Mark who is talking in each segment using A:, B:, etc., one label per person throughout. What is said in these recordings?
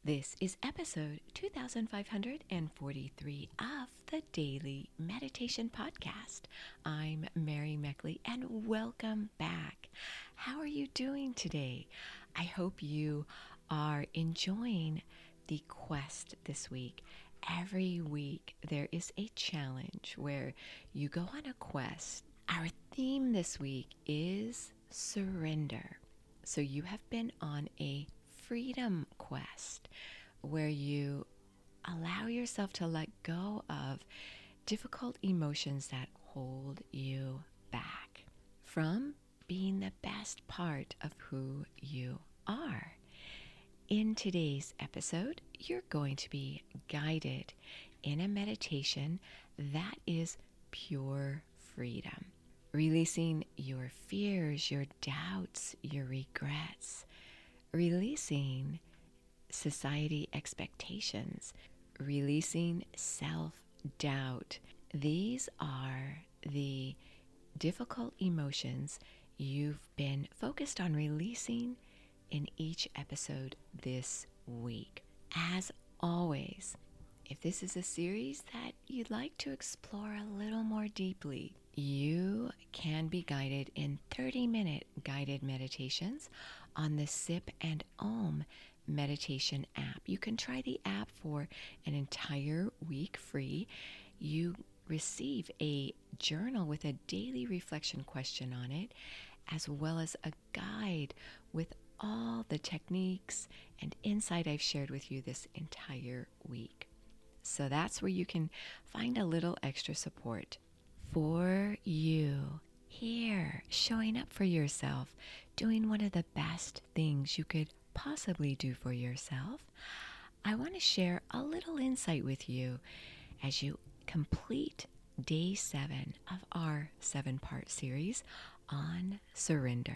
A: This is episode 2543 of the Daily Meditation Podcast. I'm Mary Meckley and welcome back. How are you doing today? I hope you are enjoying the quest this week. Every week there is a challenge where you go on a quest. Our theme this week is surrender. So you have been on a freedom quest where you allow yourself to let go of difficult emotions that hold you back from being the best part of who you are. In today's episode, you're going to be guided in a meditation that is pure freedom. Releasing your fears, your doubts, your regrets, releasing society expectations, releasing self-doubt. These are the difficult emotions you've been focused on releasing in each episode this week. As always, if this is a series that you'd like to explore a little more deeply, you can be guided in 30-minute guided meditations on the Sip and Om meditation app. You can try the app for an entire week free. You receive a journal with a daily reflection question on it, as well as a guide with all the techniques and insight I've shared with you this entire week. So that's where you can find a little extra support for you here, showing up for yourself, doing one of the best things you could possibly do for yourself. I want to share a little insight with you as you complete day 7 of our 7-part series on surrender.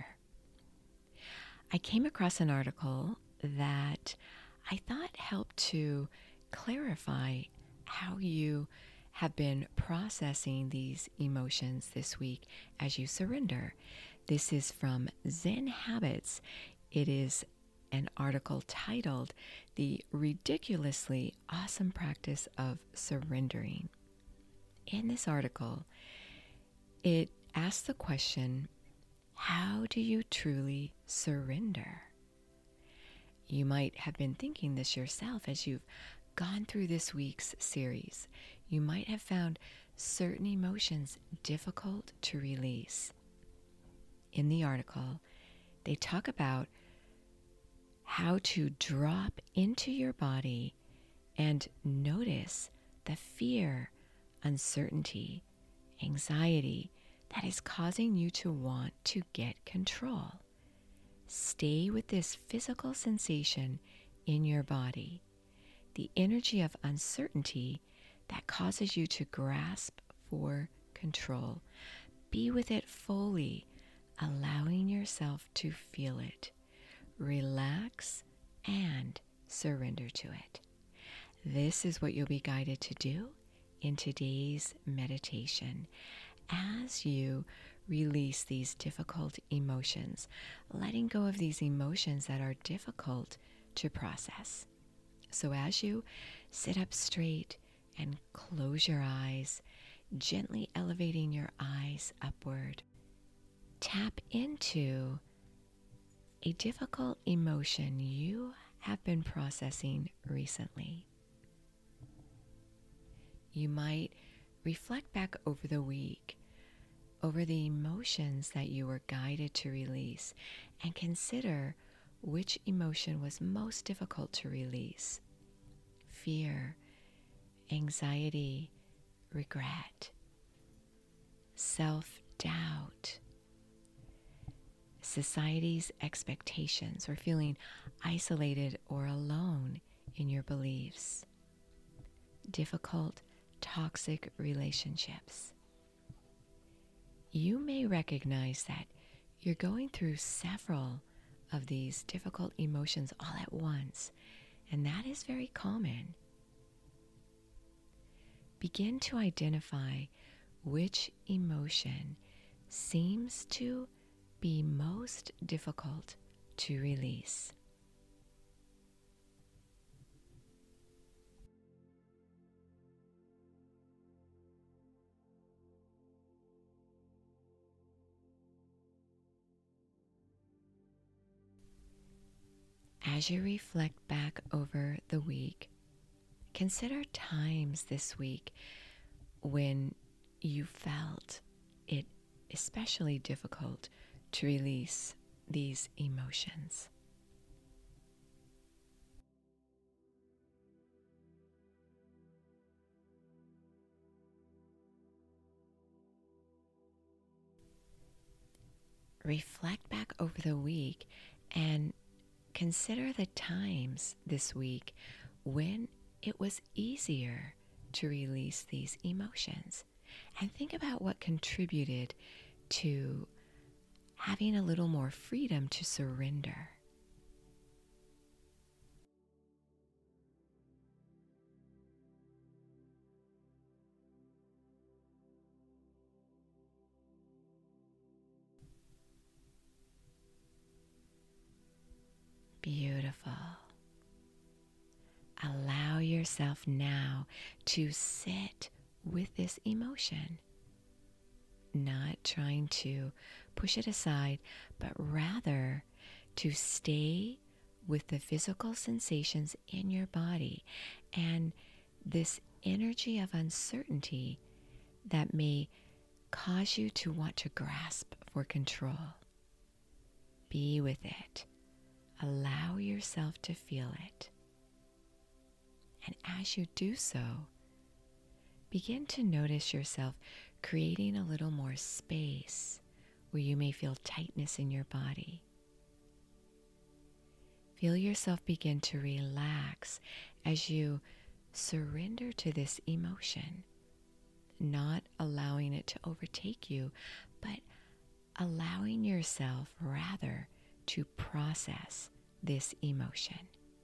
A: I came across an article that I thought helped to clarify how you have been processing these emotions this week as you surrender. This is from Zen Habits. It is an article titled The Ridiculously Awesome Practice of Surrendering. In this article, it asks the question, how do you truly surrender? You might have been thinking this yourself as you've gone through this week's series. You might have found certain emotions difficult to release. In the article, they talk about how to drop into your body and notice the fear, uncertainty, anxiety that is causing you to want to get control. Stay with this physical sensation in your body, the energy of uncertainty that causes you to grasp for control. Be with it fully, allowing yourself to feel it. Relax and surrender to it. This is what you'll be guided to do in today's meditation as you release these difficult emotions, letting go of these emotions that are difficult to process. So as you sit up straight and close your eyes, gently elevating your eyes upward, tap into a difficult emotion you have been processing recently. You might reflect back over the week, over the emotions that you were guided to release, and consider which emotion was most difficult to release. Fear, anxiety, regret, self-doubt, society's expectations, or feeling isolated or alone in your beliefs, difficult, toxic relationships. You may recognize that you're going through several of these difficult emotions all at once, and that is very common. Begin to identify which emotion seems to be most difficult to release. As you reflect back over the week, consider times this week when you felt it especially difficult to release these emotions. Reflect back over the week and consider the times this week when it was easier to release these emotions. And think about what contributed to having a little more freedom to surrender. Beautiful. Allow yourself now to sit with this emotion, not trying to push it aside, but rather to stay with the physical sensations in your body and this energy of uncertainty that may cause you to want to grasp for control. Be with it. Allow yourself to feel it. And as you do so, begin to notice yourself creating a little more space where you may feel tightness in your body. Feel yourself begin to relax as you surrender to this emotion, not allowing it to overtake you, but allowing yourself rather to process this emotion.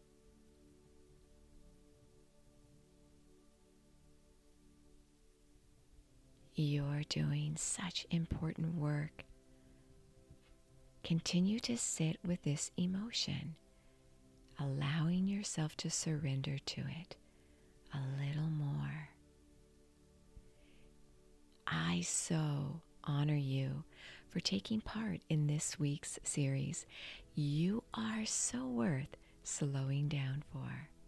A: You're doing such important work. Continue to sit with this emotion, allowing yourself to surrender to it a little more. I so honor you for taking part in this week's series. You are so worth slowing down for.